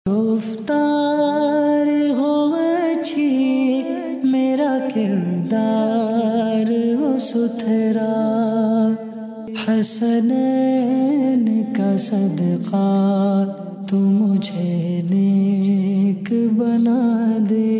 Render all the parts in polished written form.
گفتار ہو اچھی میرا کردار ہو ستھرا، حسنین کا صدقہ تو مجھے نیک بنا دے۔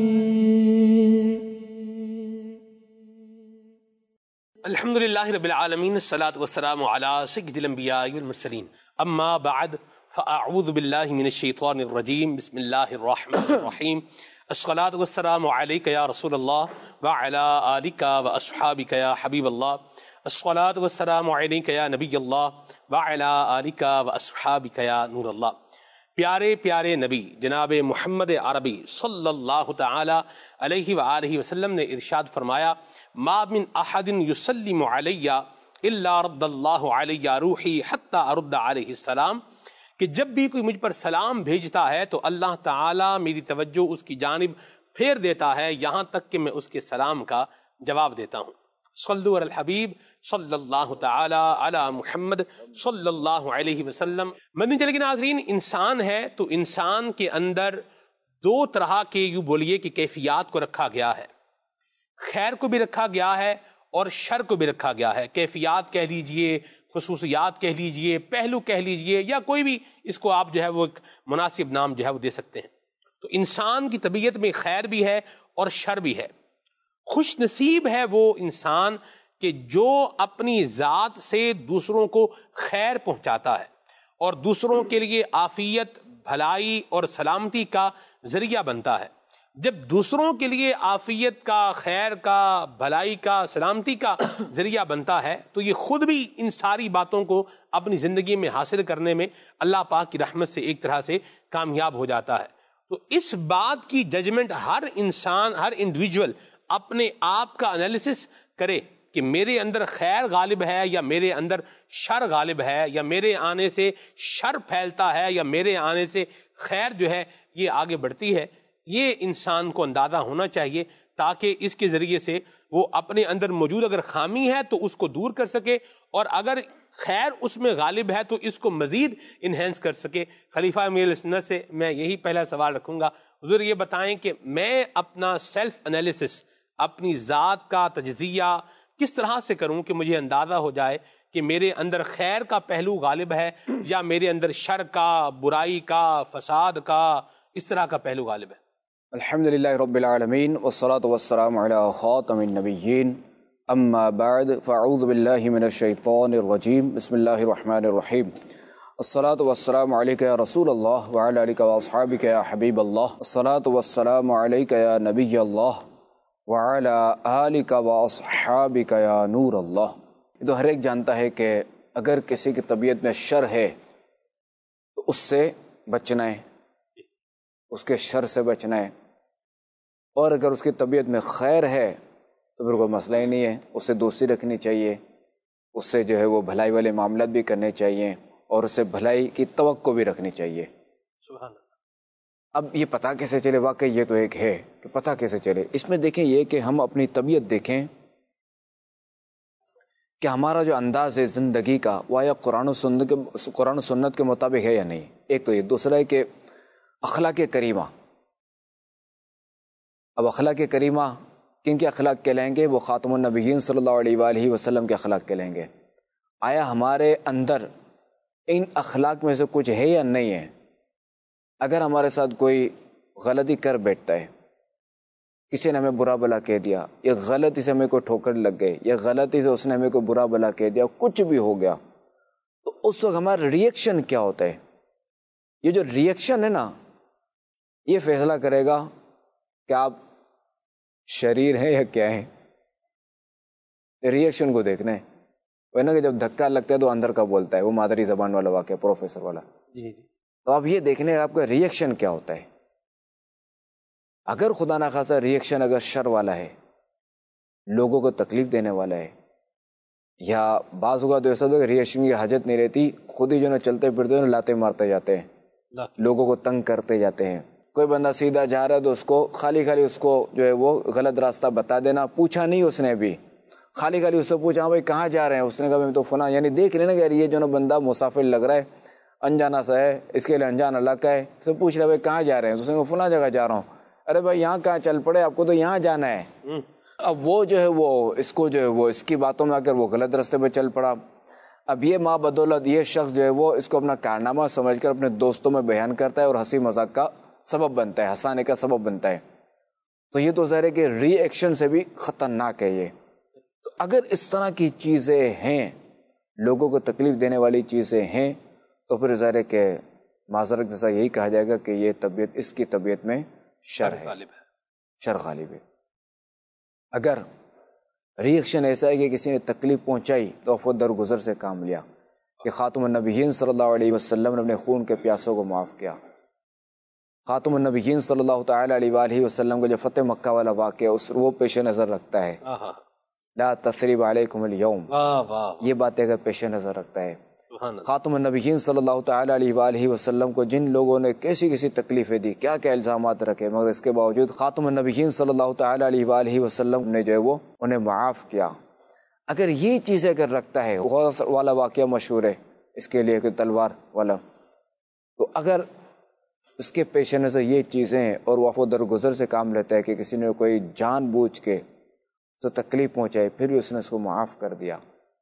الحمدللہ رب العالمین، الصلاۃ والسلام علی سید الانبیاء والمرسلین، اما بعد فاعوذ باللہ من الشیطان الرجیم، بسم اللہ الرحمن الرحیم، الصلاۃ والسلام علیک یا رسول اللہ وعلی آلک واصحابک یا حبیب اللہ، الصلاۃ والسلام علیک یا نبی اللہ وعلی آلک واصحابک یا نور اللہ۔ پیارے پیارے نبی جناب محمد عربی صلی اللہ تعالی علیہ وآلہ وسلم نے ارشاد فرمایا، ما من احد یسلم علی الا رد اللہ علی روحی حتی ارد علیہ السلام، کہ جب بھی کوئی مجھ پر سلام بھیجتا ہے تو اللہ تعالی میری توجہ اس کی جانب پھیر دیتا ہے یہاں تک کہ میں اس کے سلام کا جواب دیتا ہوں۔ صلو علی الحبیب صلی اللہ تعالی علی محمد صلی اللہ علیہ وسلم۔ مدنی چینل کے ناظرین، انسان ہے تو انسان کے اندر دو طرح کے یوں بولیے کہ کیفیات کو رکھا گیا ہے، خیر کو بھی رکھا گیا ہے اور شر کو بھی رکھا گیا ہے۔ کیفیات کہہ لیجئے، خصوصیات کہہ لیجئے، پہلو کہہ لیجئے، یا کوئی بھی اس کو آپ جو ہے وہ ایک مناسب نام جو ہے وہ دے سکتے ہیں۔ تو انسان کی طبیعت میں خیر بھی ہے اور شر بھی ہے۔ خوش نصیب ہے وہ انسان کہ جو اپنی ذات سے دوسروں کو خیر پہنچاتا ہے اور دوسروں کے لیے عافیت، بھلائی اور سلامتی کا ذریعہ بنتا ہے۔ جب دوسروں کے لیے عافیت کا، خیر کا، بھلائی کا، سلامتی کا ذریعہ بنتا ہے تو یہ خود بھی ان ساری باتوں کو اپنی زندگی میں حاصل کرنے میں اللہ پاک کی رحمت سے ایک طرح سے کامیاب ہو جاتا ہے۔ تو اس بات کی ججمنٹ ہر انسان، ہر انڈیویجول اپنے آپ کا انالیسس کرے کہ میرے اندر خیر غالب ہے یا میرے اندر شر غالب ہے، یا میرے آنے سے شر پھیلتا ہے یا میرے آنے سے خیر جو ہے یہ آگے بڑھتی ہے۔ یہ انسان کو اندازہ ہونا چاہیے تاکہ اس کے ذریعے سے وہ اپنے اندر موجود اگر خامی ہے تو اس کو دور کر سکے، اور اگر خیر اس میں غالب ہے تو اس کو مزید انہینس کر سکے۔ خلیفہ امیر سنت سے میں یہی پہلا سوال رکھوں گا، حضور یہ بتائیں کہ میں اپنا سیلف انالیسس، اپنی ذات کا تجزیہ کس طرح سے کروں کہ مجھے اندازہ ہو جائے کہ میرے اندر خیر کا پہلو غالب ہے یا میرے اندر شر کا، برائی کا، فساد کا، اس طرح کا پہلو غالب ہے؟ الحمدللہ رب العالمین والصلاة والسلام علی خاتم النبیین، اما بعد فاعوذ باللہ من الشیطان الرجیم، بسم اللہ الرحمن الرحیم، الصلاة والسلام علیک یا رسول اللہ وعلی آلک واصحابک یا حبیب اللہ، الصلاة والسلام علیک یا نبی اللہ وعلی آلک واصحابک یا نور اللہ۔ یہ تو ہر ایک جانتا ہے کہ اگر کسی کی طبیعت میں شر ہے تو اس سے بچنا ہے، اس کے شر سے بچنا ہے، اور اگر اس کی طبیعت میں خیر ہے تو پھر کوئی مسئلہ ہی نہیں ہے، اس سے دوستی رکھنی چاہیے، اس سے جو ہے وہ بھلائی والے معاملات بھی کرنے چاہیے اور اس سے بھلائی کی توقع بھی رکھنی چاہیے۔ سبحان اللہ۔ اب یہ پتہ کیسے چلے؟ واقعی یہ تو ایک ہے کہ پتہ کیسے چلے۔ اس میں دیکھیں یہ کہ ہم اپنی طبیعت دیکھیں کہ ہمارا جو انداز ہے زندگی کا وہ یا قرآن و سنت کے مطابق ہے یا نہیں، ایک تو یہ۔ دوسرا ہے کہ اخلاق کریمہ، اب اخلاق کریمہ کن کے اخلاق کہلائیں گے؟ وہ خاتم النبیین صلی اللہ علیہ وآلہ وسلم کے اخلاق کہلائیں گے۔ آیا ہمارے اندر ان اخلاق میں سے کچھ ہے یا نہیں ہے؟ اگر ہمارے ساتھ کوئی غلطی کر بیٹھتا ہے، کسی نے ہمیں برا بلا کہہ دیا، یا غلطی سے ہمیں کوئی ٹھوکر لگ گئی، یا غلطی سے اس نے ہمیں کوئی برا بلا کہہ دیا، کچھ بھی ہو گیا، تو اس وقت ہمارا ریئیکشن کیا ہوتا ہے؟ یہ جو ریئیکشن ہے نا، یہ فیصلہ کرے گا کہ آپ شریر ہیں یا کیا ہیں۔ ریئیکشن کو دیکھنا ہے، وہ نا کہ جب دھکا لگتا ہے تو اندر کا بولتا ہے، وہ مادری زبان والا واقعہ پروفیسر والا۔ جی۔ تو آپ یہ دیکھنے آپ کا ریئیکشن کیا ہوتا ہے۔ اگر خدا نخواستہ ریئیکشن اگر شر والا ہے، لوگوں کو تکلیف دینے والا ہے، یا بعض اوقات تو ایسا ہوتا ہے کہ ریئیکشن کی حاجت نہیں رہتی، خود ہی جو نا چلتے پھرتے ہیں لاتے مارتے جاتے ہیں، لوگوں کو تنگ کرتے جاتے ہیں۔ کوئی بندہ سیدھا جا رہا ہے تو اس کو خالی اس کو جو ہے وہ غلط راستہ بتا دینا، پوچھا نہیں اس نے بھی، خالی اس سے پوچھا ہاں بھائی کہاں جا رہے ہیں، اس نے کہا میں تو فلاں، یعنی دیکھ لینا کہ یار یہ جو نا بندہ مسافر لگ رہا ہے، انجانا سا ہے، اس کے لیے انجان الگ کا ہے. اسے پوچھ رہا بھائی کہاں جا رہے ہیں؟ تو اس نے فلاں جگہ جا رہا ہوں. ارے بھائی یہاں کہاں چل پڑے، آپ کو تو یہاں جانا ہے. اب وہ جو ہے وہ اس کو جو ہے وہ اس کی باتوں میں آ کر وہ غلط راستے پہ چل پڑا. اب یہ ماں بدولت یہ شخص جو ہے وہ اس کو اپنا کارنامہ سمجھ کر اپنے دوستوں میں بیان کرتا ہے اور ہنسی مذاق کا سبب بنتا ہے، ہنسانے کا سبب بنتا ہے. تو یہ تو ظاہر ہے کہ ری ایکشن سے بھی خطرناک ہے یہ. تو اگر اس طرح کی چیزیں ہیں، لوگوں کو تکلیف دینے والی چیزیں ہیں، تو پھر ظاہر ہے کہ معذرت جیسا یہی کہا جائے گا کہ یہ طبیعت، اس کی طبیعت میں شر ہے، شر غالب ہے. اگر ری ایکشن ایسا ہے کہ کسی نے تکلیف پہنچائی تو افو درگزر سے کام لیا کہ خاتم النبیین صلی اللہ علیہ وسلم نے اپنے خون کے پیاسوں کو معاف کیا. خاتم النبیین صلی اللہ تعالیٰ علیہ وآلہ وسلم کو جو فتح مکہ والا واقعہ اس وہ پیش نظر رکھتا ہے، لا تثریب علیکم اليوم، یہ باتیں اگر پیش نظر رکھتا ہے. خاتم النبیین صلی اللہ تعالیٰ علیہ وآلہ وسلم کو جن لوگوں نے کیسی تکلیفیں دی، کیا کیا الزامات رکھے، مگر اس کے باوجود خاتم النبیین صلی اللہ تعالیٰ علیہ وآلہ وسلم نے جو ہے وہ انہیں معاف کیا. اگر یہ چیزیں اگر رکھتا ہے، غوث والا واقعہ مشہور ہے اس کے لیے کہ تلوار والا، تو اگر اس کے پیش نظر یہ چیزیں ہیں اور وہ درگزر سے کام لیتا ہے کہ کسی نے کوئی جان بوجھ کے تو تکلیف پہنچائی پھر بھی اس نے اس کو معاف کر دیا،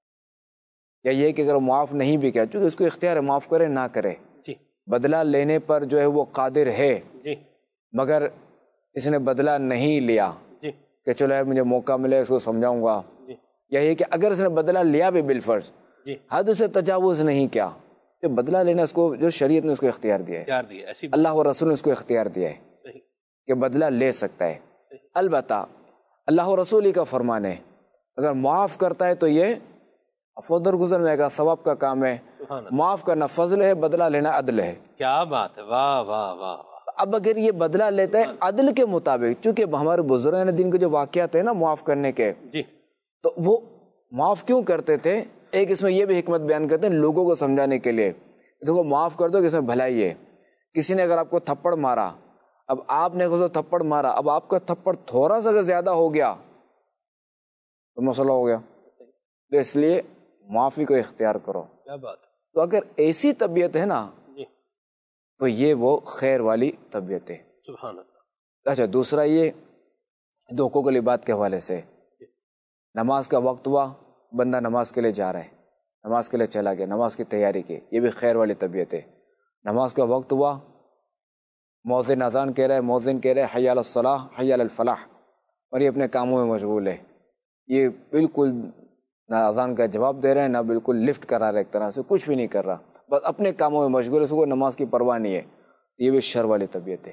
یا یہ کہ اگر معاف نہیں بھی کیا، چونکہ اس کو اختیار ہے معاف کرے نہ کرے، بدلہ لینے پر جو ہے وہ قادر ہے، مگر اس نے بدلہ نہیں لیا کہ چلو ہے مجھے موقع ملے اس کو سمجھاؤں گا، یا یہ کہ اگر اس نے بدلہ لیا بھی بالفرض حد سے تجاوز نہیں کیا، کہ بدلہ لینا اس کو جو شریعت نے اس کو اختیار دیا ہے، اللہ و رسول نے اس کو اختیار دیا ہے کہ بدلہ لے سکتا ہے. البتہ اللہ و رسول ہی کا فرمان ہے، اگر معاف کرتا ہے تو یہ عفو درگزر میں کا ثواب کا کام ہے. معاف کرنا فضل ہے، بدلہ لینا عدل ہے. کیا بات ہے، واہ واہ واہ. اب اگر یہ بدلہ لیتا ہے عدل کے مطابق، چونکہ ہمارے بزرگان دین کے جو واقعات ہیں نا معاف کرنے کے، تو وہ معاف کیوں کرتے تھے؟ ایک اس میں یہ بھی حکمت بیان کرتے ہیں لوگوں کو سمجھانے کے لیے، دیکھو معاف کر دو کہ اس میں بھلائی ہے. کسی نے اگر آپ کو تھپڑ مارا، اب آپ نے تھپڑ مارا، اب آپ کا تھپڑ تھوڑا سا زیادہ ہو گیا تو مسئلہ ہو گیا، تو اس لیے معافی کو اختیار کرو. کیا بات. تو اگر ایسی طبیعت ہے نا تو یہ وہ خیر والی طبیعت ہے. سبحان اللہ. اچھا دوسرا یہ دھوکوں کے لباس کے حوالے سے، نماز کا وقت ہوا، بندہ نماز کے لیے جا رہا ہے، نماز کے لیے چلا گیا، نماز کی تیاری کی، یہ بھی خیر والی طبیعت ہے. نماز کا وقت ہوا، مؤذن اذان کہہ رہا ہے، مؤذن کہہ رہا ہے حی علی الصلاح حی علی الفلاح، اور یہ اپنے کاموں میں مشغول ہے. یہ بالکل نہ اذان کا جواب دے رہے ہیں، نہ بالکل لفٹ کرا رہا ہے، ایک طرح سے کچھ بھی نہیں کر رہا، بس اپنے کاموں میں مشغول ہے، اس کو نماز کی پرواہ نہیں ہے. یہ بھی شر والی طبیعت ہے.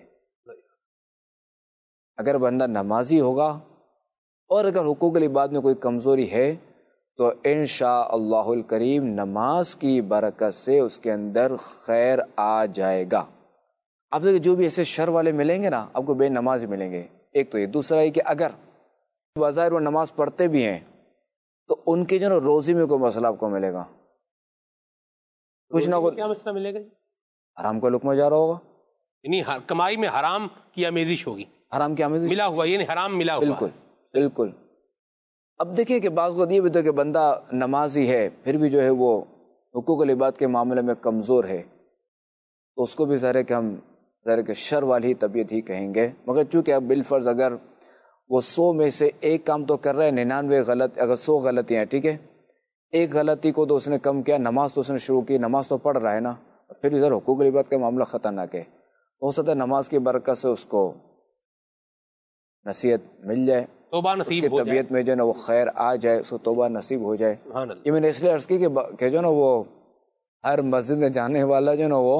اگر بندہ نمازی ہوگا اور اگر حقوق العباد میں کوئی کمزوری ہے تو انشاء اللہ الکریم نماز کی برکت سے اس کے اندر خیر آ جائے گا. آپ دیکھیں جو بھی ایسے شر والے ملیں گے نا آپ کو بے نماز ملیں گے. ایک تو یہ، دوسرا یہ کہ اگر بظاہر وہ نماز پڑھتے بھی ہیں تو ان کی جو نا روزی میں کوئی مسئلہ آپ کو ملے گا، کچھ نہ کچھ. کیا مسئلہ ملے گا؟ حرام کا لقمہ جا رہا ہوگا، یعنی کمائی میں حرام کی آمیزش ہوگی، حرام کی آمیزش ملا ہوا، یعنی حرام ملا ہوا. بالکل بالکل. اب دیکھیں کہ بعض وقت یہ بھی تو کہ بندہ نمازی ہے پھر بھی جو ہے وہ حقوق العباد کے معاملے میں کمزور ہے، تو اس کو بھی ظاہر ہے کہ ہم ظاہر کہ شر والی طبیعت ہی کہیں گے. مگر چونکہ اب بالفرض اگر وہ 100 میں سے ایک کام تو کر رہا ہے، 99 غلط، اگر 100 غلطیاں ہیں ٹھیک ہے، ایک غلطی کو تو اس نے کم کیا، نماز تو اس نے شروع کی، نماز تو پڑھ رہا ہے نا، پھر ادھر حقوق العباد کا معاملہ خطرناک ہے. ہو سکتا ہے نماز کی برکت سے اس کو نصیحت مل جائے، توبہ نصیب ہو جائے، طبیعت میں جو ہے نا وہ خیر آ جائے، اس کو توبہ نصیب ہو جائے. یہ میں نے اس لیے عرض کی کہ جو نا وہ ہر مسجد میں جانے والا جو نا وہ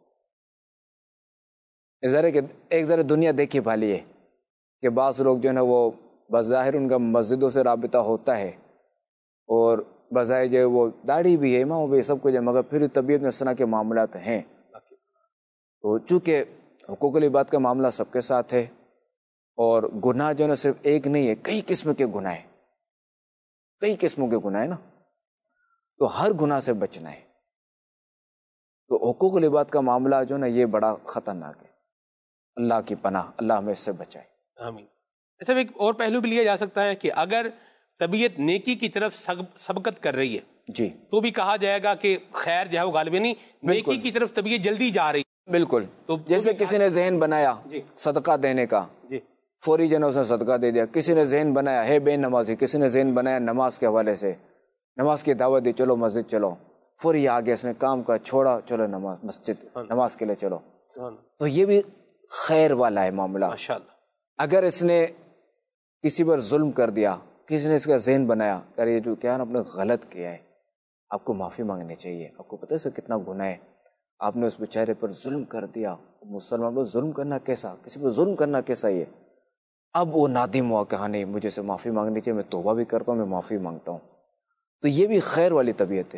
ایک ذرا دنیا دیکھی بھالی ہے کہ بعض لوگ جو ہے نا وہ بظاہر ان کا مسجدوں سے رابطہ ہوتا ہے اور بظاہر جو ہے وہ داڑھی بھی ہے، امام بھی سب کچھ ہے، مگر پھر طبیعت میں اس طرح کے معاملات ہیں. تو چونکہ حقوق العباد کا معاملہ سب کے ساتھ ہے اور گناہ جو ہے نا صرف ایک نہیں ہے، کئی قسم کے گناہ ہیں، کئی قسموں کے گناہ ہیں نا، تو ہر گناہ سے بچنا ہے. تو حقوق العباد کا معاملہ جو ہے نا یہ بڑا خطرناک ہے. اللہ کی پناہ، اللہ ہمیں اس سے بچائے. آمین. ایسا ایک اور پہلو بھی لیا جا سکتا ہے کہ اگر طبیعت نیکی کی طرف سبقت کر رہی ہے جی تو بھی کہا جائے گا کہ خیر جو ہے وہ غالب، یعنی نیکی کی طرف طبیعت جلدی جا رہی. بالکل. تو جیسے کسی نے ذہن بنایا صدقہ دینے کا، جی فوری جو ہے اس نے صدقہ دے دیا. کسی نے ذہن بنایا ہے بے نمازی، کسی نے ذہن بنایا نماز کے حوالے سے، نماز کی دعوت دی، چلو مسجد چلو، فوری آگے اس نے کام کا چھوڑا، چلو نماز مسجد نماز کے لیے چلو. تو یہ بھی خیر والا ہے معاملہ. ماشاءاللہ. اگر اس نے کسی پر ظلم کر دیا، کسی نے اس کا ذہن بنایا کہ یہ جو کیا آپ نے غلط کیا ہے، آپ کو معافی مانگنی چاہیے، آپ کو پتہ ہے اس کا کتنا گناہ ہے، آپ نے اس بیچارے پر ظلم کر دیا. مسلمان پر ظلم کرنا کیسا، کسی پر ظلم کرنا کیسا یہ. اب وہ نادم ہوا کہ ہاں نہیں مجھے سے معافی مانگنی چاہیے، میں توبہ بھی کرتا ہوں، میں معافی مانگتا ہوں. تو یہ بھی خیر والی طبیعت ہے.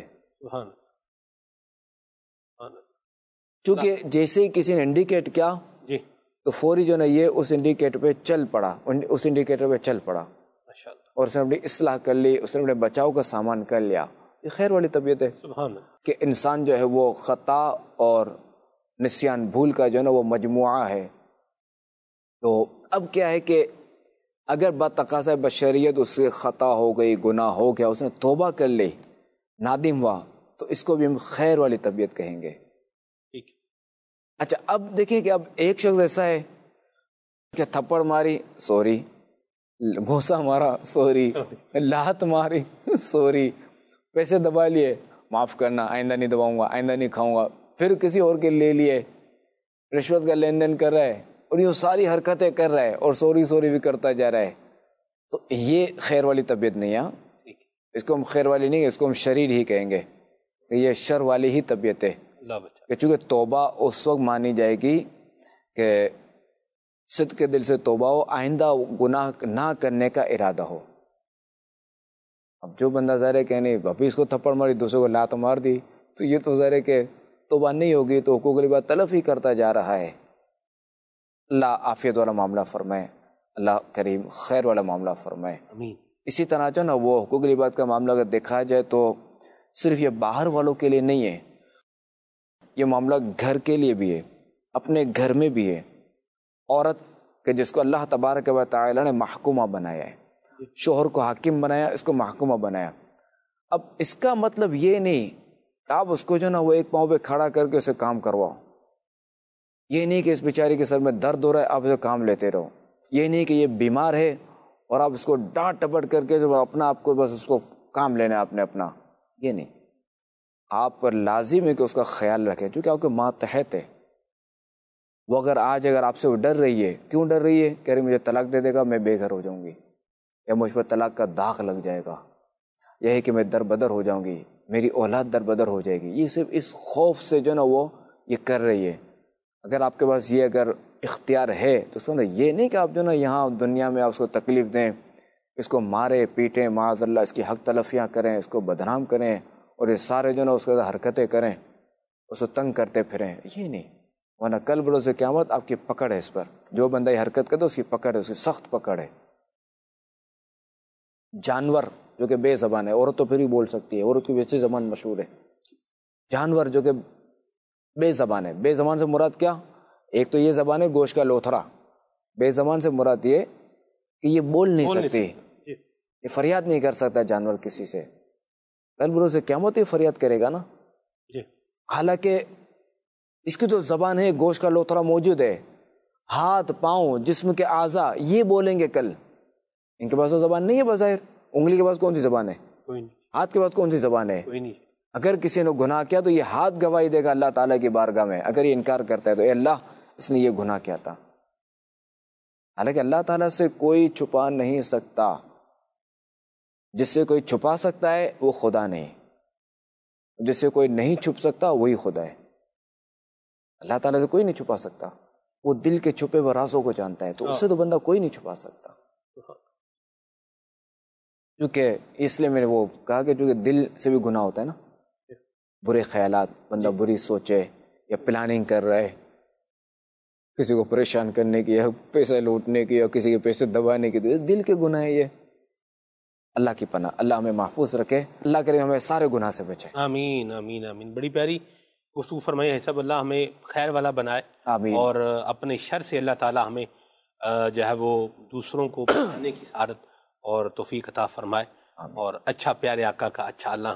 چونکہ جیسے ہی کسی نے انڈیکیٹ کیا جی تو فوری جو ہے یہ اس انڈیکیٹر پہ چل پڑا، اس انڈیکیٹر پہ چل پڑا اور اس نے اپنی اصلاح کر لی، اس نے اپنے بچاؤ کا سامان کر لیا. یہ خیر والی طبیعت ہے. سبحان اللہ. کہ انسان جو ہے وہ خطا اور نسیان بھول کا جو ہے نا وہ مجموعہ ہے. تو اب کیا ہے کہ اگر بتقاضۂ بشریت اس سے خطا ہو گئی، گناہ ہو گیا، اس نے توبہ کر لی، نادم ہوا، تو اس کو بھی ہم خیر والی طبیعت کہیں گے. ٹھیک. اچھا اب دیکھیں کہ اب ایک شخص ایسا ہے کہ تھپڑ ماری سوری، گھوسا مارا سوری، لات ماری سوری، پیسے دبا لیے معاف کرنا، آئندہ نہیں دباؤں گا، آئندہ نہیں کھاؤں گا، پھر کسی اور کے لے لیے، رشوت کا لین دین کر رہا ہے اور یہ ساری حرکتیں کر رہا ہے اور سوری بھی کرتا جا رہا ہے. تو یہ خیر والی طبیعت نہیں ہے. اس کو ہم خیر والی نہیں، اس کو ہم شریر ہی کہیں گے کہ یہ شر والی ہی طبیعت ہے. کہ چونکہ توبہ اس وقت مانی جائے گی کہ صدق کے دل سے توبہ ہو، آئندہ گناہ نہ کرنے کا ارادہ ہو. اب جو بندہ ظاہر ہے کہ نہیں ابھی اس کو تھپڑ ماری، دوسرے کو لات مار دی، تو یہ تو ظاہر ہے کہ توبہ نہیں ہوگی، تو حقوق العباد تلف ہی کرتا جا رہا ہے. اللہ عافیت والا معاملہ فرمائے، اللہ کریم خیر والا معاملہ فرمائے. آمین. اسی طرح جو نا وہ حقوق العباد کا معاملہ اگر دیکھا جائے تو صرف یہ باہر والوں کے لیے نہیں ہے، یہ معاملہ گھر کے لیے بھی ہے، اپنے گھر میں بھی ہے. عورت کہ جس کو اللہ تبارک و تعالی نے محکومہ بنایا ہے، شوہر کو حاکم بنایا، اس کو محکومہ بنایا. اب اس کا مطلب یہ نہیں کہ آپ اس کو جو نا وہ ایک پاؤں پہ کھڑا کر کے اسے کام کرواؤ. یہ نہیں کہ اس بیچاری کے سر میں درد ہو رہا ہے آپ اسے کام لیتے رہو. یہ نہیں کہ یہ بیمار ہے اور آپ اس کو ڈانٹ ٹپٹ کر کے جو اپنا آپ کو بس اس کو کام لینا ہے آپ نے اپنا. یہ نہیں، آپ پر لازم ہے کہ اس کا خیال رکھیں، چونکہ آپ کے ماتحت ہے. وہ اگر آپ سے وہ ڈر رہی ہے، کیوں ڈر رہی ہے؟ کہہ رہی مجھے طلاق دے دے گا، میں بے گھر ہو جاؤں گی، یا مجھ پر طلاق کا داغ لگ جائے گا، یہ ہے کہ میں در بدر ہو جاؤں گی، میری اولاد در بدر ہو جائے گی. یہ صرف اس خوف سے جو نا وہ یہ کر رہی ہے. اگر آپ کے پاس یہ اگر اختیار ہے تو سنو، یہ نہیں کہ آپ جو نا یہاں دنیا میں آپ اس کو تکلیف دیں، اس کو مارے پیٹیں، معاذ اللہ اس کی حق تلفیاں کریں، اس کو بدنام کریں اور یہ سارے جو نا اس کے حرکتیں کریں، اس کو تنگ کرتے پھریں. یہ نہیں، ورنہ کل بروز قیامت آپ کی پکڑ ہے اس پر. جو بندہ یہ حرکت کرتا ہے اس کی پکڑ ہے، اس کی سخت پکڑ ہے. جانور جو کہ بے زبان ہے، عورت تو پھر بھی بول سکتی ہے، عورت کی ویسے زبان مشہور ہے. جانور جو کہ بے زبان ہے، بے زبان سے مراد کیا؟ ایک تو یہ زبان ہے گوشت کا لوتھرا، بے زبان سے مراد یہ کہ یہ بول نہیں سکتی، یہ فریاد نہیں کر سکتا جانور کسی سے. کل بروز قیامت یہ فریاد کرے گا نا. حالانکہ اس کی تو زبان ہے، گوشت کا لوتھرا موجود ہے، ہاتھ پاؤں جسم کے اعضاء یہ بولیں گے کل. ان کے پاس تو زبان نہیں ہے بظاہر. انگلی کے پاس کون سی زبان ہے؟ کوئی نہیں. ہاتھ کے پاس کون سی زبان ہے؟ کوئی نہیں. اگر کسی نے گناہ کیا تو یہ ہاتھ گواہی دے گا اللہ تعالیٰ کی بارگاہ میں. اگر یہ انکار کرتا ہے تو اے اللہ اس نے یہ گناہ کیا تھا. حالانکہ اللہ تعالیٰ سے کوئی چھپا نہیں سکتا. جس سے کوئی چھپا سکتا ہے وہ خدا نہیں، جس سے کوئی نہیں چھپ سکتا وہی خدا ہے. اللہ تعالیٰ سے کوئی نہیں چھپا سکتا، وہ دل کے چھپے ہوئے رازوں کو جانتا ہے، تو اس سے تو بندہ کوئی نہیں چھپا سکتا. کیونکہ اس لیے میں نے وہ کہا کہ چونکہ دل سے بھی گناہ ہوتا ہے نا، برے خیالات، بندہ بری سوچے یا پلاننگ کر رہا ہے کسی کو پریشان کرنے کی یا پیسہ لوٹنے کی یا کسی کے پیسے دبانے کی، تو دل کے گناہ ہے یہ. اللہ کی پناہ، اللہ ہمیں محفوظ رکھے، اللہ کرے ہمیں سارے گناہ سے بچے. آمین آمین آمین. بڑی پیاری گفتگو فرمائی ہے سب. اللہ ہمیں خیر والا بنائے آمین. اور اپنے شر سے اللہ تعالی ہمیں جو ہے وہ دوسروں کو بچانے کی سعادت اور توفیق عطا فرمائے. اور اچھا پیارے آقا کا اچھا اللہ ہمیں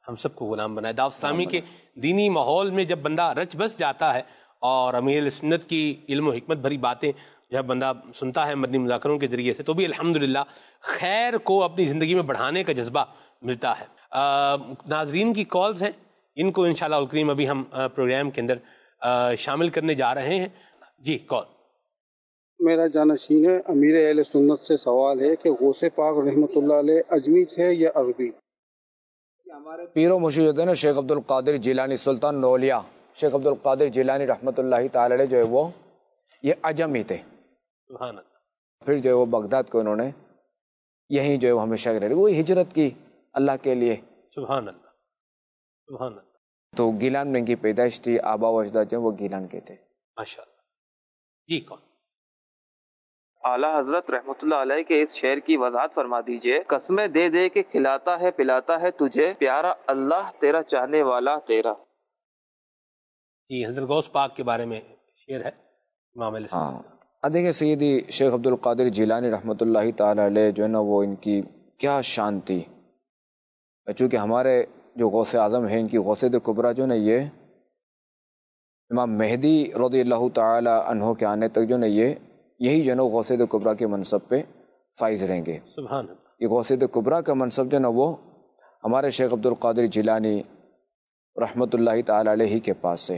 ہم سب کو غلام بنائے. دعوت اسلامی کے دینی ماحول میں جب بندہ رچ بس جاتا ہے اور امیر سنت کی علم و حکمت بھری باتیں جب بندہ سنتا ہے مدنی مذاکروں کے ذریعے سے، تو بھی الحمدللہ خیر کو اپنی زندگی میں بڑھانے کا جذبہ ملتا ہے. ناظرین کی کالز ہیں، ان کو انشاءاللہ الکریم ابھی ہم پروگرام کے اندر شامل کرنے جا رہے ہیں. جی کال. میرا جانشین ہے امیر اہل سنت سے سوال ہے کہ غوث پاک رحمۃ اللہ علیہ اجمی تھے یا عربی؟ ہمارے پیر و مرشد ہوتے ہیں نا شیخ عبد القادر جیلانی سلطان نولیا، شیخ عبد القادر جیلانی رحمۃ اللہ تعالی علیہ جو ہے وہ یہ عجمی تھے. سبحان اللہ. پھر جو ہے وہ بغداد کو انہوں نے یہیں جو ہے وہ ہمیشہ رہے، وہ ہجرت کی اللہ کے لیے. سبحان اللہ سبحان اللہ. تو گیلان میں ان کی پیدائش تھی، آبا و اجداد جو ہیں وہ گیلان کے تھے. ماشاء اللہ. جی کون؟ اعلیٰ حضرت رحمۃ اللہ علیہ کے اس شعر کی وضاحت فرما دیجئے. قسمیں دے دے کے کھلاتا ہے پلاتا ہے تجھے، پیارا اللہ تیرا چاہنے والا تیرا. جی حضرت غوث پاک کے بارے میں شعر ہے امام علیہ السلام. ہاں دیکھیں سیدی شیخ عبد القادر جیلانی رحمۃ اللہ تعالی علیہ جو ہے نا وہ ان کی کیا شان تھی. چونکہ ہمارے جو غوث اعظم ہیں ان کی غوثیت کبریٰ جو نا یہ امام مہدی رضی اللہ تعالی عنہ کے آنے تک جو نا یہی جو ہے نا غوثیت کبریٰ کے منصب پہ فائز رہیں گے. سبحان اللہ. یہ غوثیت کبریٰ کا منصب جو ہے نا وہ ہمارے شیخ عبد القادر جیلانی رحمۃ اللہ تعالی علیہ کے پاس سے.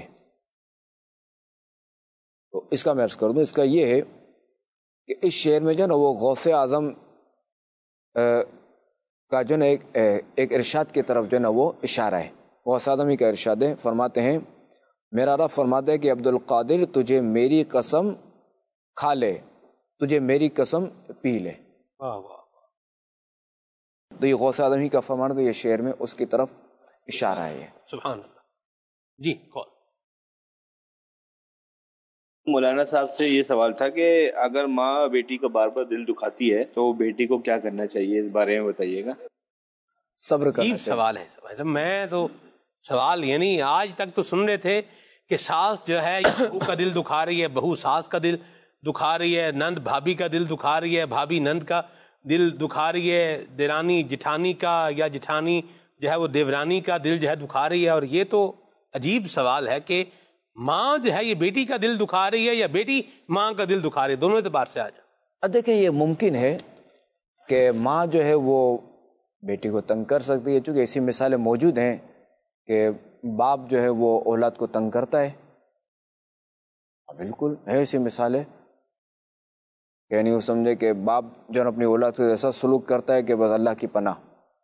تو اس کا میں عرض کر دوں، اس کا یہ ہے کہ اس شعر میں جو ہے نا وہ غوث اعظم کا جو ہے نا ایک ارشاد کی طرف جو ہے نا وہ اشارہ ہے. غوث اعظم ہی کا ارشاد ہے. فرماتے ہیں میرا رب فرماتا ہے کہ عبد القادر تجھے میری قسم کھا لے، تجھے میری قسم پی لے. واہ واہ. تو یہ غوث اعظم ہی کا فرمان، تو یہ شعر میں اس کی طرف اشارہ ہے. سبحان اللہ. جی کون؟ مولانا صاحب سے یہ سوال تھا کہ اگر ماں بیٹی کو بار بار دل دکھاتی ہے تو بیٹی کو کیا کرنا چاہیے، اس بارے میں بتائیے گا. صبر کرنا عجیب سوال ہے. میں تو سوال یعنی آج تک تو سن رہے تھے کہ ساس جو ہے بہو کا دل دکھا رہی ہے، بہو ساس کا دل دکھا رہی ہے، نند بھابھی کا دل دکھا رہی ہے، بھابھی نند کا دل دکھا رہی ہے، دیرانی جٹھانی کا یا جٹھانی جو ہے وہ دیورانی کا دل جو ہے دکھا رہی ہے. اور یہ تو عجیب سوال ہے کہ ماں جو ہے یہ بیٹی کا دل دکھا رہی ہے یا بیٹی ماں کا دل دکھا رہی ہے، دونوں اعتبار سے آ جائے. دیکھیں یہ ممکن ہے کہ ماں جو ہے وہ بیٹی کو تنگ کر سکتی ہے، چونکہ ایسی مثالیں موجود ہیں کہ باپ جو ہے وہ اولاد کو تنگ کرتا ہے. بالکل ہے ایسی مثالیں، یعنی وہ سمجھے کہ باپ جو ہے اپنی اولاد سے ایسا سلوک کرتا ہے کہ بس اللہ کی پناہ.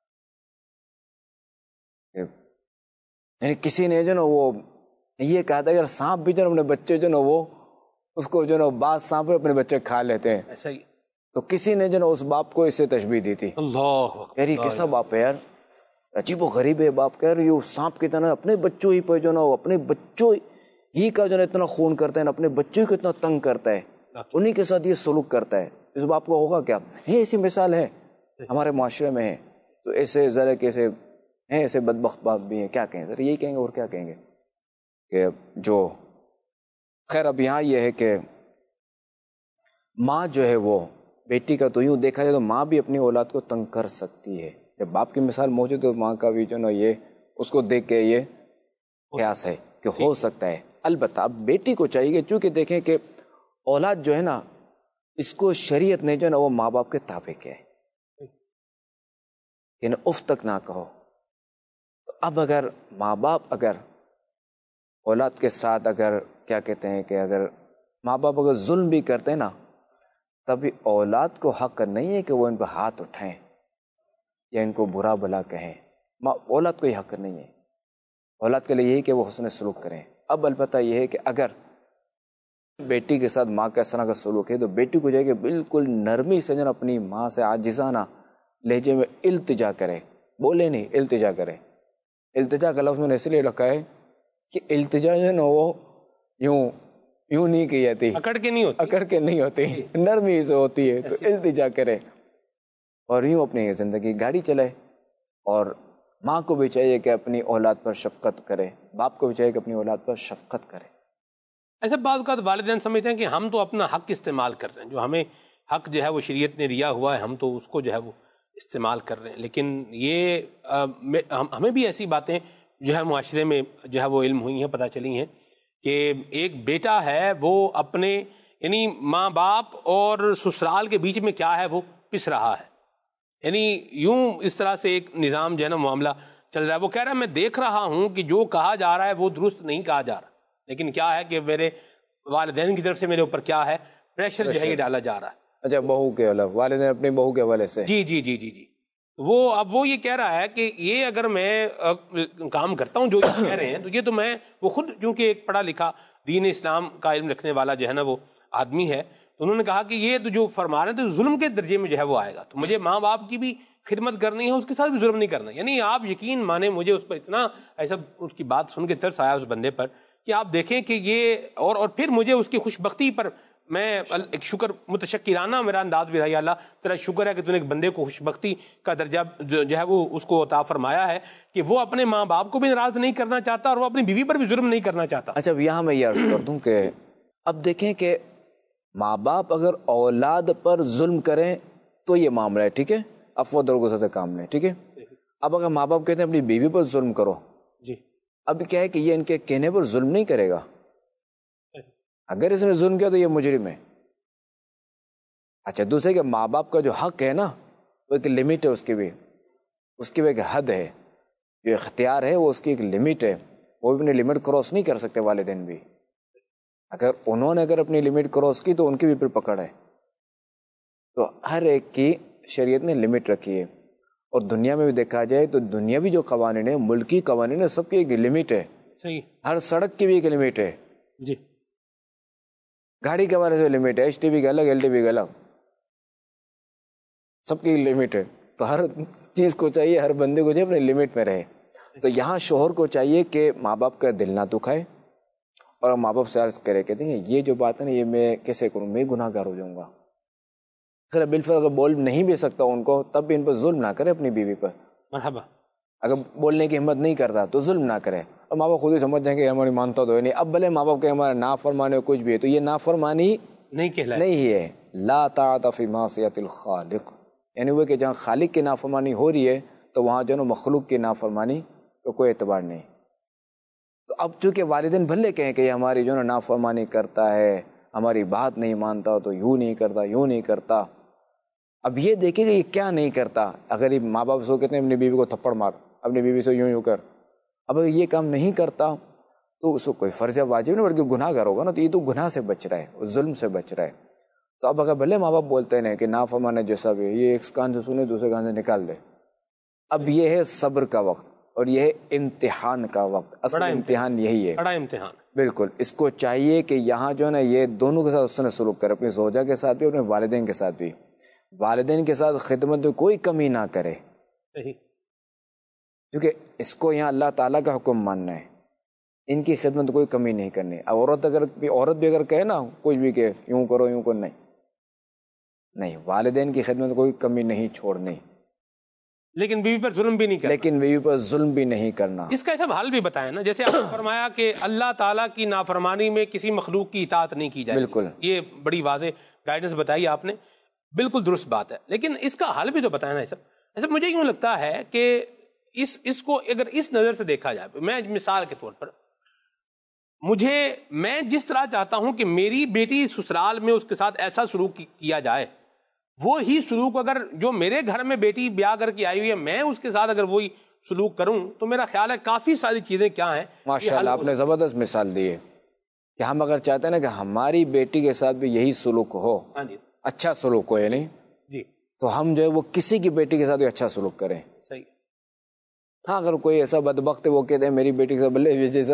یعنی کسی نے جو نا وہ یہ کہا تھا کہ سانپ بھی جو اپنے بچے جو نا وہ اس کو جو نا بعض سانپ اپنے بچے کھا لیتے ہیں. ایسا ہی تو کسی نے جو نا اس باپ کو اس سے تشبیہ دی تھی. اللہ یار یہ کیسا باپ ہے یار، عجیب و غریب ہے باپ. کہہ رہے یہ سانپ کی طرح اپنے بچوں ہی پہ جو نا وہ اپنے بچوں ہی کا جو نا اتنا خون کرتا ہے نا، اپنے بچوں کو اتنا تنگ کرتا ہے، انہی کے ساتھ یہ سلوک کرتا ہے. اس باپ کو ہوگا کیا؟ یہ ایسی مثال ہے ہمارے معاشرے میں ہے. تو ایسے ذرا کیسے ہیں ایسے بدبخت باپ بھی ہیں. کیا کہیں سر، یہی کہیں گے اور کیا کہیں گے کہ جو خیر. اب یہاں یہ ہے کہ ماں جو ہے وہ بیٹی کا تو یوں دیکھا جائے تو ماں بھی اپنی اولاد کو تنگ کر سکتی ہے. جب باپ کی مثال موجود ہے تو ماں کا بھی جو نا یہ اس کو دیکھ کے یہ قیاس ہے کہ ہو سکتا ہے. البتہ اب بیٹی کو چاہیے کہ چونکہ دیکھیں کہ اولاد جو ہے نا اس کو شریعت نے جو ہے نا وہ ماں باپ کے تابع کیا ہے، یعنی اف تک نہ کہو. تو اب اگر ماں باپ اگر اولاد کے ساتھ اگر کیا کہتے ہیں کہ اگر ماں باپ اگر ظلم بھی کرتے ہیں نا، تبھی اولاد کو حق نہیں ہے کہ وہ ان پہ ہاتھ اٹھائیں یا ان کو برا بھلا کہیں. اولاد کو یہ حق نہیں ہے. اولاد کے لیے یہی کہ وہ حسن سلوک کریں. اب البتہ یہ ہے کہ اگر بیٹی کے ساتھ ماں کا اس طرح کا سلوک ہے تو بیٹی کو جائے کہ بالکل نرمی سے جو اپنی ماں سے عاجزانہ لہجے میں التجا کرے. بولے نہیں، التجا کرے. التجا کا لفظ میں نے اس لیے رکھا ہے کہ التجا جو ہے نا وہ یوں نہیں کی جاتی، اکڑ کے نہیں ہوتی، اکڑ کے نہیں ہوتی، نرمی سے ہوتی ہے. تو التجا کرے اور یوں اپنی زندگی گاڑی چلائے. اور ماں کو بھی چاہیے کہ اپنی اولاد پر شفقت کرے، باپ کو بھی چاہیے کہ اپنی اولاد پر شفقت کرے. ایسا بعض اوقات والدین سمجھتے ہیں کہ ہم تو اپنا حق استعمال کر رہے ہیں، جو ہمیں حق جو ہے وہ شریعت نے دیا ہوا ہے، ہم تو اس کو جو ہے وہ استعمال کر رہے ہیں. لیکن یہ ہمیں بھی ایسی باتیں جو ہے معاشرے میں جو ہے وہ علم ہوئی ہیں, پتہ چلی ہیں کہ ایک بیٹا ہے وہ اپنے یعنی ماں باپ اور سسرال کے بیچ میں کیا ہے وہ پس رہا ہے. یعنی یوں اس طرح سے ایک نظام جو ہے نا معاملہ چل رہا ہے. وہ کہہ رہا ہے میں دیکھ رہا ہوں کہ جو کہا جا رہا ہے وہ درست نہیں کہا جا رہا, لیکن کیا ہے کہ میرے والدین کی طرف سے میرے اوپر کیا ہے پریشر جو ہے یہ ڈالا جا رہا ہے. اچھا, بہو کے حوالے, والدین اپنی بہو کے حوالے سے. جی جی جی جی جی اب وہ یہ کہہ رہا ہے کہ یہ اگر میں کام کرتا ہوں جو یہ کہہ رہے ہیں تو یہ تو میں وہ خود چونکہ ایک پڑھا لکھا دین اسلام کا علم رکھنے والا جو ہے نا وہ آدمی ہے, تو انہوں نے کہا کہ یہ تو جو فرما رہے ہیں تو ظلم کے درجے میں جو ہے وہ آئے گا, تو مجھے ماں باپ کی بھی خدمت کرنی ہے, اس کے ساتھ بھی ظلم نہیں کرنا. یعنی آپ یقین مانیں مجھے اس پر اتنا ایسا اس کی بات سن کے ترس آیا اس بندے پر کہ آپ دیکھیں کہ یہ اور پھر مجھے اس کی خوش بختی پر میں ایک شکر متشکرانہ میرا انداز بھی رہا, یا اللہ تیرا شکر ہے کہ تو نے ایک بندے کو خوش بختی کا درجہ جو ہے وہ اس کو عطا فرمایا ہے کہ وہ اپنے ماں باپ کو بھی ناراض نہیں کرنا چاہتا اور وہ اپنی بیوی پر بھی ظلم نہیں کرنا چاہتا. اچھا, یہاں میں یہ عرض کر دوں کہ اب دیکھیں کہ ماں باپ اگر اولاد پر ظلم کریں تو یہ معاملہ ہے, ٹھیک ہے, افوا درگزر سے کام لیں, ٹھیک ہے. اب اگر ماں باپ کہتے ہیں اپنی بیوی پر ظلم کرو, جی, اب کیا ہے کہ یہ ان کے کہنے پر ظلم نہیں کرے گا, اگر اس نے ظلم کیا تو یہ مجرم ہے. اچھا, دوسرے کہ ماں باپ کا جو حق ہے نا وہ ایک لمٹ ہے, اس کی بھی ایک حد ہے, جو اختیار ہے وہ اس کی ایک لمٹ ہے, وہ بھی اپنی لمٹ کراس نہیں کر سکتے والدین بھی. اگر انہوں نے اپنی لمٹ کراس کی تو ان کی بھی پھر پکڑ ہے. تو ہر ایک کی شریعت نے لمٹ رکھی ہے, اور دنیا میں بھی دیکھا جائے تو دنیاوی جو قوانین ہیں, ملکی قوانین ہیں, سب کی ایک لمٹ ہے. صحیح, ہر سڑک کی بھی ایک لمٹ ہے. جی, گاڑی کے بارے سے لمٹ ہے, STV کا الگ, LTV کا الگ, سب کی لمٹ ہے. تو ہر چیز کو چاہیے, ہر بندے کو چاہیے اپنے لمٹ میں رہے. تو یہاں شوہر کو چاہیے کہ ماں باپ کا دل نہ دکھائے, اور ماں باپ سے عرض کرے کہ دیکھیں یہ جو بات ہے نا یہ میں کیسے کروں, میں گناہ گار ہو جاؤں گا. اگر بالفعل اگر بول نہیں بھی سکتا ان کو تب بھی ان پر ظلم نہ کرے اپنی بیوی پر. مرحبا. اگر بولنے کی ہمت نہیں کرتا تو ظلم نہ کرے, اور ماں باپ خود ہی سمجھ جائیں کہ ہماری مانتا تو ہے نہیں. اب بھلے ماں باپ کے ہمارا نافرمانی ہو کچھ بھی ہے تو یہ نافرمانی نہیں ہے. لا طاعت فی معصیت الخالق, یعنی وہ کہ جہاں خالق کی نافرمانی ہو رہی ہے تو وہاں جو ہے مخلوق کی نافرمانی تو کوئی اعتبار نہیں. تو اب چونکہ والدین بھلے کہیں کہ یہ ہماری جو ہے نافرمانی کرتا ہے, ہماری بات نہیں مانتا, تو یوں نہیں کرتا, یوں نہیں کرتا. اب یہ دیکھیں کہ یہ کیا نہیں کرتا. اگر یہ ماں باپ سو کہتے ہیں اپنی بیوی کو تھپڑ مار, اپنی بیوی سے یوں کر, اب اگر یہ کام نہیں کرتا تو اس کو کوئی فرض واجب نہیں, بلکہ گناہ گار ہوگا نا. تو یہ تو گناہ سے بچ رہا ہے, ظلم سے بچ رہا ہے. تو اب اگر بھلے ماں باپ بولتے ہیں کہ نافرمانے جیسا بھی یہ ایک کان سے سنے دوسرے کان سے نکال دے, اب یہ ہے صبر کا وقت اور یہ ہے امتحان کا وقت. اصل امتحان یہی ہے, بڑا امتحان. بالکل. اس کو چاہیے کہ یہاں جو ہے نا یہ دونوں کے ساتھ اس نے سلوک کرے, اپنی زوجہ کے ساتھ بھی اور اپنے والدین کے ساتھ بھی. والدین کے ساتھ خدمت میں کوئی کمی نہ کرے, کیونکہ اس کو یہاں اللہ تعالیٰ کا حکم ماننا ہے, ان کی خدمت میں کوئی کمی نہیں کرنی. عورت بھی اگر کہے نا کچھ بھی کہ یوں کرو یوں کرو, نہیں, والدین کی خدمت میں کوئی کمی نہیں چھوڑنی, لیکن بیوی پر ظلم بھی نہیں کرنا. لیکن بیوی پر ظلم بھی نہیں کرنا. اس کا ایسا حل بھی بتائیں نا, جیسے آپ نے فرمایا کہ اللہ تعالیٰ کی نافرمانی میں کسی مخلوق کی اطاعت نہیں کی جائے. بالکل, یہ بڑی واضح گائیڈنس بتائی آپ نے, بالکل درست بات ہے. لیکن اس کا حل بھی تو بتائیں نا. ایسا مجھے یوں لگتا ہے کہ اس کو اگر اس نظر سے دیکھا جائے, میں مثال کے طور پر میں جس طرح چاہتا ہوں کہ میری بیٹی سسرال میں اس کے ساتھ ایسا سلوک کیا جائے, وہی سلوک اگر جو میرے گھر میں بیٹی بیاہ کر کے آئی ہوئی ہے میں اس کے ساتھ اگر وہی سلوک کروں تو میرا خیال ہے کافی ساری چیزیں کیا ہیں. ماشاءاللہ آپ نے زبردست مثال دی ہے کہ ہم اگر چاہتے ہیں نا کہ ہماری بیٹی کے ساتھ بھی یہی سلوک ہو, اچھا سلوک ہو, یعنی جی, تو ہم جو ہے وہ کسی کی بیٹی کے ساتھ بھی اچھا سلوک کریں. صحیح. ہاں, اگر کوئی ایسا بدبخت ہے وہ کہتے ہیں میری بیٹی کے ساتھ بلے جیسا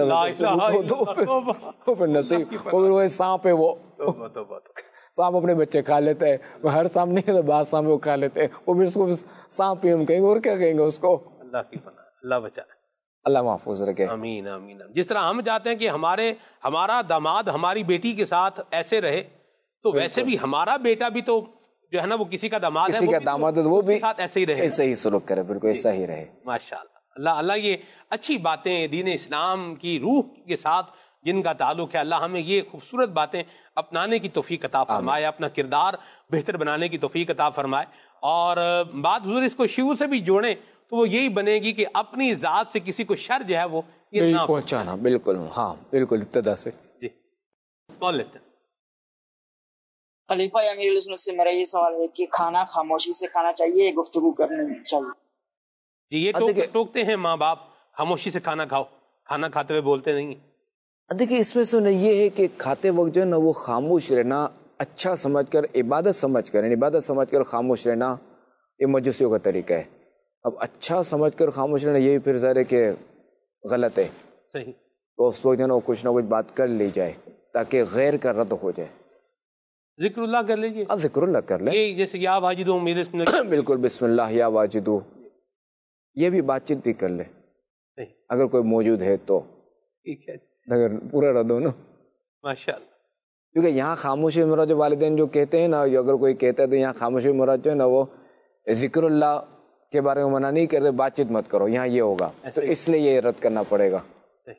نصیب, وہ سانپ ہے, وہ سانپ اپنے بچے کھا لیتے ہیں, وہ ہر سانپ نہیں تو بعض سانپ وہ کھا لیتے ہیں, وہ پھر اس کو سانپ ہی ہم کہیں گے, اور کیا کہیں گے اس کو. اللہ کی پناہ, اللہ بچائے, اللہ محفوظ رکھے. آمین آمین. جس طرح ہم چاہتے ہیں کہ ہمارا داماد ہماری بیٹی کے ساتھ ایسے رہے, تو ویسے بھی ہمارا بیٹا بھی تو جو ہے نا وہ کسی کا داماد ہے, کسی کا داماد ہے, وہ بھی ایسے ہی رہے, ایسے ہی سلوک کرے, بالکل ایسا ہی رہے. ماشاءاللہ. اللہ یہ اچھی باتیں دین اسلام کی روح کے ساتھ جن کا تعلق ہے, اللہ ہمیں یہ خوبصورت باتیں اپنانے کی توفیق عطا فرمائے, اپنا کردار بہتر بنانے کی توفیق عطا فرمائے, اور بات حضور اس کو شروع سے بھی جوڑیں تو وہ یہی بنے گی کہ اپنی ذات سے کسی کو شر جو ہے وہ یہ نہ پہنچانا. بالکل ہاں بالکل ابتدا سے. جی کال لیتے ہیں. خلیفہ امیر علیہ السنت سے میرا یہ سوال ہے کہ کھانا خاموشی سے کھانا چاہیے، گفتگو کرنی چاہیے؟ جی یہ ٹوکتے ہیں ماں باپ خاموشی سے کھانا کھاؤ، کھانا کھاتے ہوئے بولتے نہیں. دیکھیے اس میں سے یہ ہے کہ کھاتے وقت جو ہے نا وہ خاموش رہنا اچھا سمجھ کر، عبادت سمجھ کر، عبادت سمجھ کر خاموش رہنا یہ مجوسیوں کا طریقہ ہے. اب اچھا سمجھ کر خاموش رہنا یہی پھر ظاہر ہے کہ غلط ہے. صحیح. تو اس وقت جو ہے نا کچھ نہ کچھ بات کر لی جائے تاکہ غیر کا رد ہو جائے. ذکر اللہ کر لیجیے. اب ذکر اللہ کر لیں یہ جیسے یا واجدو میرے بالکل بسم اللہ یا واجدو، یہ بھی بات چیت بھی کر لیں اگر کوئی موجود ہے تو. ٹھیک ہے اگر پورا رد ہو نا ماشاء اللہ. کیونکہ یہاں خاموشی مراد جو والدین جو کہتے ہیں نا، اگر کوئی کہتا ہے تو یہاں خاموشی مراد جو ہے نا وہ ذکر اللہ کے بارے میں منع نہیں کرتے، بات چیت مت کرو، یہاں یہ ہوگا تو اس لیے یہ رد کرنا پڑے گا.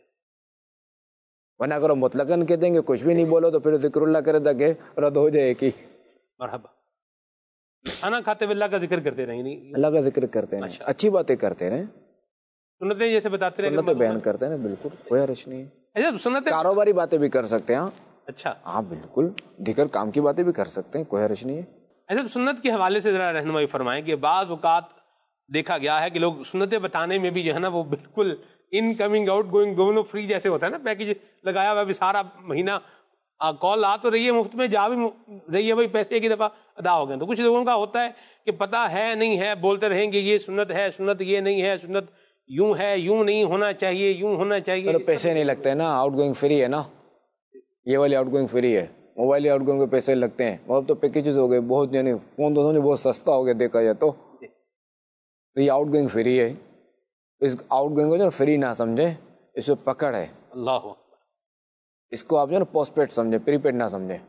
ورنہ اگر مطلقاً کہہ دیں گے کچھ بھی نہیں بولو تو پھر ذکر اللہ کرے تاکہ رد ہو جائے کہ مرحبا. کھانا کھاتے ہوئے اللہ کا ذکر کرتے رہیں، نہیں اللہ کا ذکر کرتے رہیں، اچھی باتیں کرتے رہیں، سنتیں جیسے بتاتے رہیں، سنتیں بیان کرتے رہیں. بالکل کوئی حرج نہیں ہے. سنتیں کاروباری باتیں بھی کر سکتے ہیں. اچھا ہاں بالکل دیگر کام کی باتیں بھی کر سکتے ہیں، کوئی حرج نہیں ہے. ایسے سنت کے حوالے سے ذرا رہنمائی فرمائیں کہ بعض اوقات دیکھا گیا ہے کہ لوگ سنتیں بتانے میں بھی جو ہے نا وہ بالکل ان کمنگ آؤٹ گوئنگ دونوں فری جیسے ہوتا ہے نا، پیکج لگایا ہوا بھی سارا مہینہ کال آ تو رہی ہے، مفت میں جا بھی رہی ہے، بھائی پیسے ایک ہی دفعہ ادا ہو گئے. تو کچھ لوگوں کا ہوتا ہے کہ پتہ ہے نہیں ہے، بولتے رہیں گے یہ سنت ہے، سنت یہ نہیں ہے، سنت یوں ہے، یوں نہیں ہونا چاہیے، یوں ہونا چاہیے. پیسے نہیں لگتے نا، آؤٹ گوئنگ فری ہے نا، یہ والی آؤٹ گوئنگ فری ہے. موبائل آؤٹ گوئنگ کے پیسے لگتے ہیں، اب تو پیکیجز ہو گئے بہت، یعنی فون تو سمجھو بہت سستا ہو گیا دیکھا جائے تو یہ آؤٹ گوئنگ فری ہے. اس آؤٹ گوئنگ کو جو فری نہ سمجھیں، اس میں پکڑ ہے. اللہ اس کو آپ جو ہے نا پوسٹ پیڈ سمجھیں، پری پیڈ نہ سمجھیں.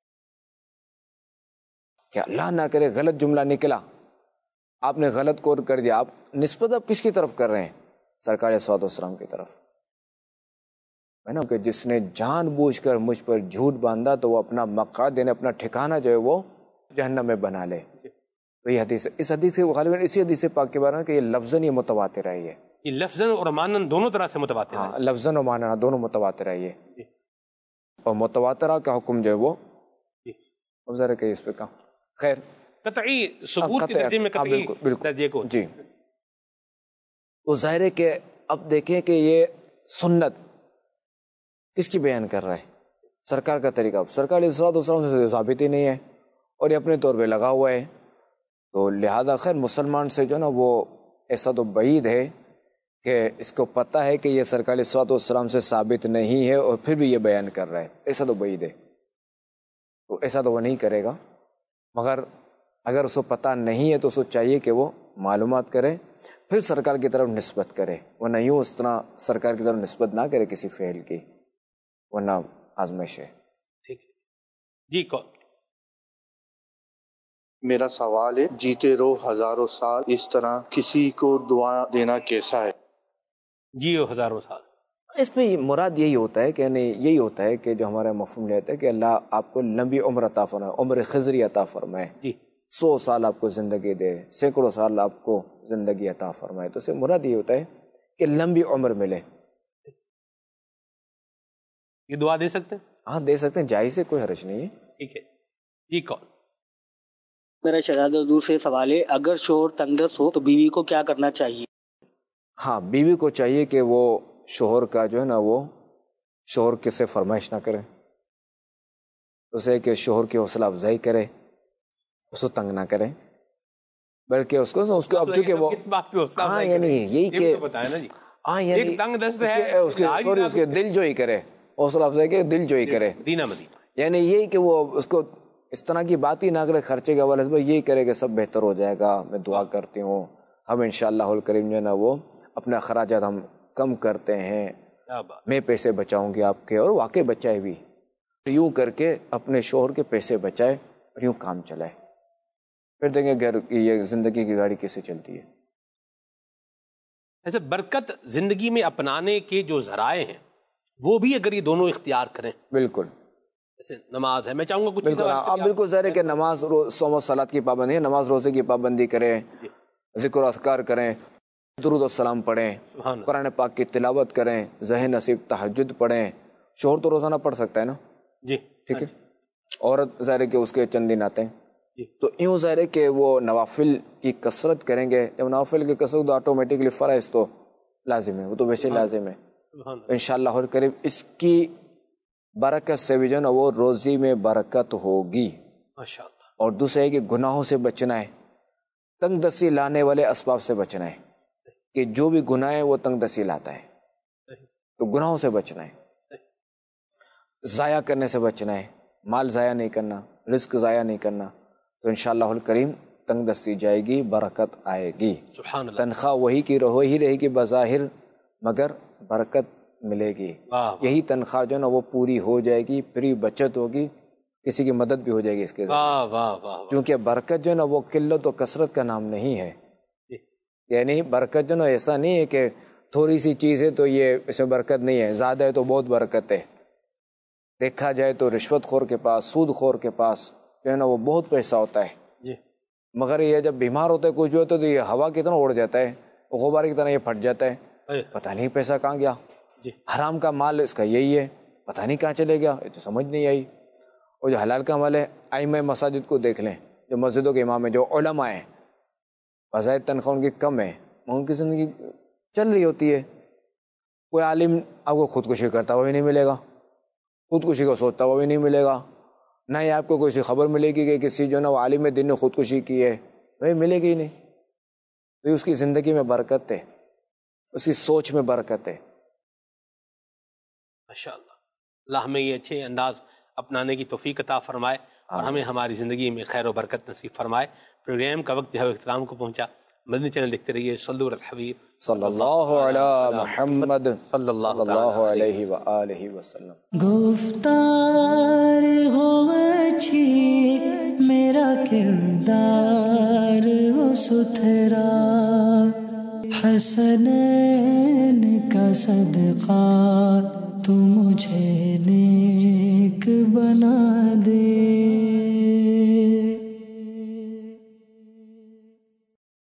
کہ اللہ نہ کرے غلط جملہ نکلا، آپ نے غلط کور کر دیا، آپ نسبت آپ کس کی طرف کر رہے ہیں؟ سرکار صلی اللہ علیہ وسلم کی طرف ہے نا. کہ جس نے جان بوجھ کر مجھ پر جھوٹ باندھا تو وہ اپنا مقعد یعنی اپنا ٹھکانہ جو ہے وہ جہنم میں بنا لے. تو یہ حدیث، اس حدیث کے غالباً اسی حدیث پاک کے بارے میں کہ یہ لفظاً یہ متواتر ہے، یہ لفظاً اور مانن دونوں طرح سے متواتر ہے. ہاں لفظاً اور مانن دونوں متواتر ہے یہ. اور متواترہ کا حکم جو ہے وہ اب ذرا کہ اس پہ کہاں خیر قطعی ثبوت کے درجے میں قطعی درجے کو. جی تو ظاہر ہے کہ اب دیکھیں کہ یہ سنت کس کی بیان کر رہا ہے؟ سرکار کا طریقہ. سرکار علیہ الصلوۃ والسلام سے ثابت ہی نہیں ہے اور یہ اپنے طور پہ لگا ہوا ہے. تو لہذا خیر مسلمان سے جو ہے نا وہ ایسا تو بعید ہے کہ اس کو پتہ ہے کہ یہ سرکار علیہ الصلوۃ والسلام سے ثابت نہیں ہے اور پھر بھی یہ بیان کر رہا ہے، ایسا تو بعید ہے. تو ایسا تو وہ نہیں کرے گا، مگر اگر اس کو پتہ نہیں ہے تو اس کو چاہیے کہ وہ معلومات کرے پھر سرکار کی طرف نسبت کرے، ورنہ یوں اس طرح سرکار کی طرف نسبت نہ کرے کسی فعل کی، ورنہ آزمائش ہے. ٹھیک ہے جی. کون؟ میرا سوال ہے جیتے رہو ہزاروں سال، اس طرح کسی کو دعا دینا کیسا ہے؟ جیو ہزاروں سال. اس میں مراد یہی ہوتا ہے کہ یہی ہوتا ہے کہ جو ہمارا مفہوم لیتا ہے کہ اللہ آپ کو لمبی عمر عطا فرمائے، عمر خضری عطا فرمائے، 100 سال آپ کو زندگی دے، سینکڑوں سال آپ کو زندگی عطا فرمائے. تو اس سے مراد یہ ہوتا ہے کہ لمبی عمر ملے. یہ دعا دے سکتے ہیں؟ ہاں دے سکتے ہیں، جائز ہے، کوئی حرج نہیں ہے. ٹھیک ہے جی. کون؟ میرا شہزادہ حضور سے سوال ہے اگر شوہر تنگ دست ہو تو بیوی کو کیا کرنا چاہیے؟ ہاں بیوی کو چاہیے کہ وہ شوہر کا جو ہے نا وہ شوہر کس سے فرمائش نہ کرے، اسے کہ شوہر کی حوصلہ افزائی کرے، اس کو تنگ نہ کرے، بلکہ اس کو اب چونکہ وہ ہاں یعنی یہی کہ ہاں یعنی اس کے دل جو ہی کرے، حوصلہ افزائی کے دل جو ہی کرے، یعنی یہی کہ وہ اس کو اس طرح کی بات ہی نہ کرے خرچے کے حوالے سے، یہی کرے کہ سب بہتر ہو جائے گا، میں دعا کرتی ہوں، ہم انشاءاللہ الکریم جو ہے نا وہ اپنے اخراجات ہم کم کرتے ہیں، میں پیسے بچاؤں گی آپ کے، اور واقع بچائے بھی. یوں کر کے اپنے شوہر کے پیسے بچائے اور یوں کام چلائے، پھر دیکھیں گھر کی یہ زندگی کی گاڑی کیسے چلتی ہے. ایسے برکت زندگی میں اپنانے کے جو ذرائع ہیں وہ بھی اگر یہ دونوں اختیار کریں، بالکل جیسے نماز ہے، میں چاہوں گا کچھ بالکل آپ بالکل ظاہر ہے کہ نماز صوم و صلاۃ کی پابندی ہے، نماز روزے کی پابندی کریں، ذکر و اذکار کریں، درود و سلام پڑھیں، قرآن پاک کی تلاوت کریں، ذہن نصیب تہجد پڑھیں. شوہر تو روزانہ پڑھ سکتا ہے نا جی ٹھیک ہے، عورت ظاہر ہے کہ اس کے چند دن آتے ہیں، تو یوں ظاہر ہے کہ وہ نوافل کی کثرت کریں گے. جب نوافل کی کثرت تو آٹومیٹکلی فرائض تو لازم ہے، وہ تو ویسے لازم ہے انشاءاللہ الکریم. اس کی برکت سے بھی جو ہے نا وہ روزی میں برکت ہوگی. ماشاءاللہ. اور دوسرا ہے کہ گناہوں سے بچنا ہے، تنگ دستی لانے والے اسباب سے بچنا ہے، کہ جو بھی گناہ ہے وہ تنگ دستی لاتا ہے، تو گناہوں سے بچنا ہے، ضائع کرنے سے بچنا ہے، مال ضائع نہیں کرنا، رزق ضائع نہیں کرنا. تو انشاءاللہ الکریم تنگ دستی جائے گی، برکت آئے گی. سبحان اللہ. تنخواہ وہی رہے گی بظاہر، مگر برکت ملے گی. یہی تنخواہ جو ہے نا وہ پوری ہو جائے گی، پھر بچت ہوگی، کسی کی مدد بھی ہو جائے گی اس کے ذریعے. کیونکہ برکت جو ہے نا وہ قلت و کثرت کا نام نہیں ہے. یعنی برکت جو ہے نا ایسا نہیں ہے کہ تھوڑی سی چیز ہے تو یہ اس میں برکت نہیں ہے، زیادہ ہے تو بہت برکت ہے. دیکھا جائے تو رشوت خور کے پاس، سود خور کے پاس جو ہے نا وہ بہت پیسہ ہوتا ہے، مگر یہ جب بیمار ہوتا ہے کچھ بھی ہوتا ہے تو یہ ہوا کی طرح اڑ جاتا ہے، غبار کی طرح یہ پھٹ جاتا ہے، پتہ نہیں پیسہ کہاں گیا. حرام کا مال اس کا یہی ہے، پتہ نہیں کہاں چلے گیا، یہ تو سمجھ نہیں آئی. اور جو حلال کا مال ہے، ائمہ مساجد کو دیکھ لیں، جو مسجدوں کے امام ہیں، جو علماء ہیں، بظاہر تنخواہ ان کی کم ہے، ان کی زندگی چل رہی ہوتی ہے. کوئی عالم آپ کو خودکشی کرتا ہوا بھی نہیں ملے گا، خودکشی کو سوچتا ہوا بھی نہیں ملے گا، نہ ہی آپ کو کوئی سی خبر ملے گی کہ کسی جو نا وہ عالم دین نے خودکشی کی ہے، بھائی ملے گی ہی نہیں. تو اس کی زندگی میں برکت ہے، اس کی سوچ میں برکت ہے. ماشاءاللہ. اللہ ہمیں یہ اچھے انداز اپنانے کی توفیق عطا فرمائے اور ہمیں ہماری زندگی میں خیر و برکت نصیب فرمائے. پروگرام کا وقت جو ہے اختتام کو پہنچا. مدنی چینل دیکھتے رہیے. صلو علی الحبیب صلی اللہ علی محمد صلی اللہ علیہ وآلہ وسلم. گفتار ہو اچھی، میرا کردار ہو ستھرا، حسنین کا صدقہ تو مجھے نیک بنا دے.